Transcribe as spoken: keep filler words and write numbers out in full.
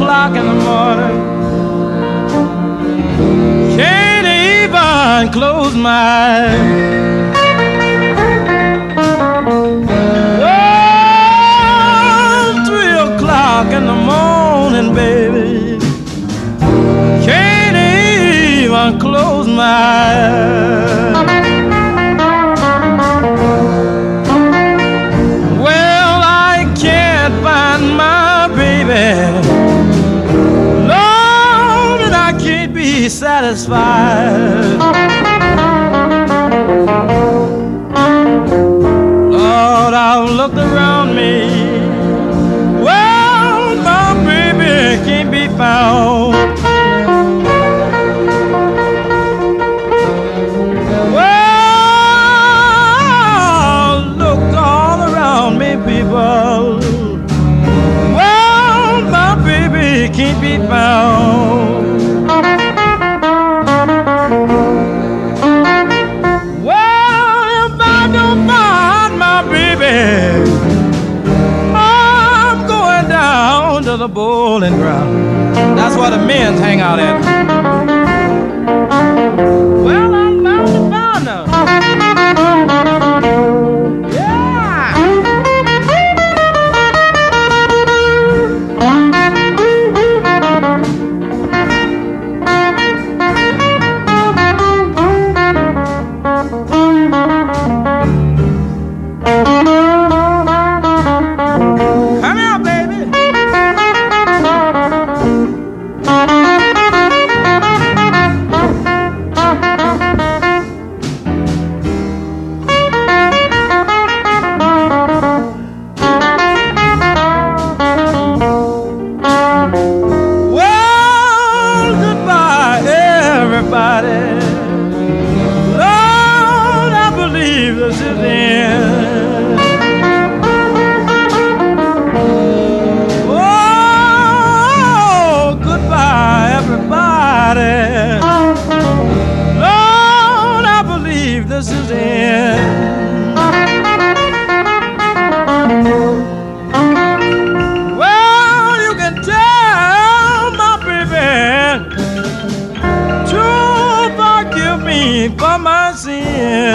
o'clock in the morning. Can't even close my eyes. In the morning, baby, can't even close my eyes. Well, I can't find my baby, Lord, and I can't be satisfied. Lord, I've looked around me, can't be found. Well, look all around me, people. Well, my baby can't be found. Well, if I don't find my baby, to the bowling ground. That's where the men hang out at. Well, I'm bound to find her. For my sin,